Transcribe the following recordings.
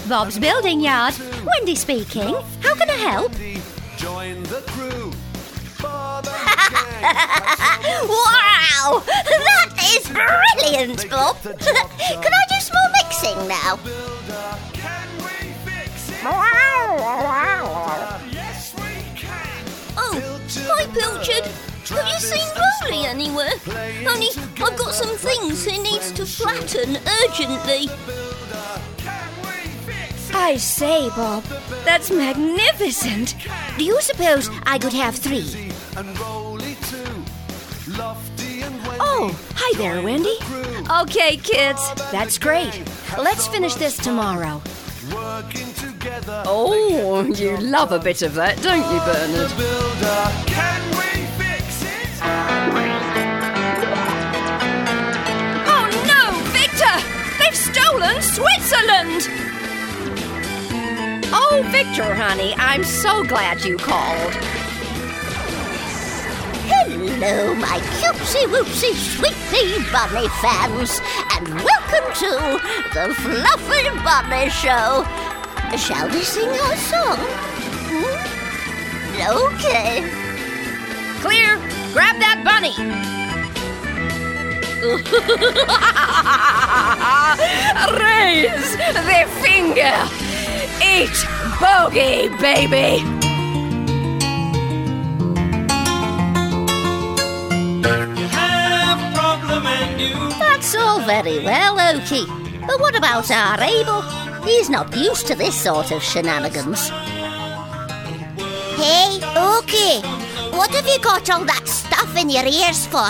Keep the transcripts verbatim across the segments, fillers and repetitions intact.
Bob's Building Yard. Wendy speaking. How can I help? Join the crew. Wow! That is brilliant, Bob. Can I do some more mixing now? Oh, hi Pilchard. Have you seen Rolly anywhere? Only I've got some things he needs to flatten urgently. I say, Bob, that's magnificent. Do you suppose I could have three? Oh, hi there, Wendy. Okay, kids, that's great. Let's finish this tomorrow. Oh, you love a bit of that, don't you, Bernard? Oh no, Victor! They've stolen Switzerland! Oh, Victor, honey, I'm so glad you called. Hello, my cutesy-woopsy sweet pea bunny fans, and welcome to the Fluffy Bunny Show. Shall we sing our song? Hmm? Okay. Clear! Grab that bunny! Raise the finger! Eat bogey, baby! That's all very well, Okie. But what about our Abel? He's not used to this sort of shenanigans. Hey, Okie, what have you got all that stuff in your ears for?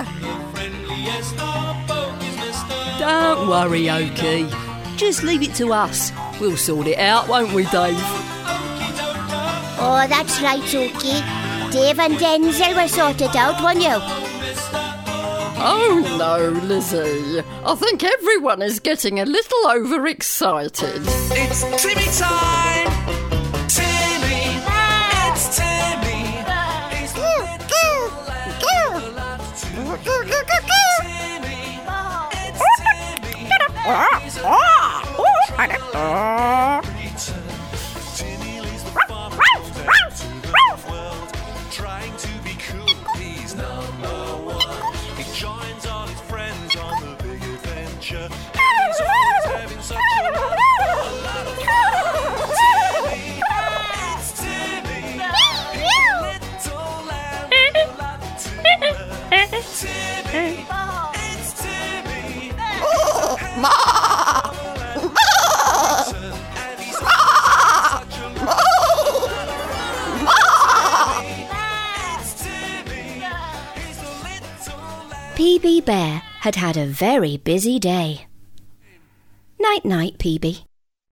Don't worry, Okie. Just leave it to us. We'll sort it out, won't we, Dave? Oh, that's right, Okie. Dave and Denzel will sort it out, won't you? Oh no, Lizzie. I think everyone is getting a little overexcited. It's Timmy time! Timmy! It's Timmy! He's the little lad with a lot to do. Timmy! It's Timmy! He's a preacher. Timmy leads the farmers down to the world, trying to be cool. He's number one. He joins all his friends on the big adventure. He's always having such a lot of fun. Timmy, it's Timmy. Little lad with a lot to learn. Timmy, it's Timmy. Ma! And he's such a lot It's Timmy. He's a little lad. P B Bear had had a very busy day. Night-night, P B.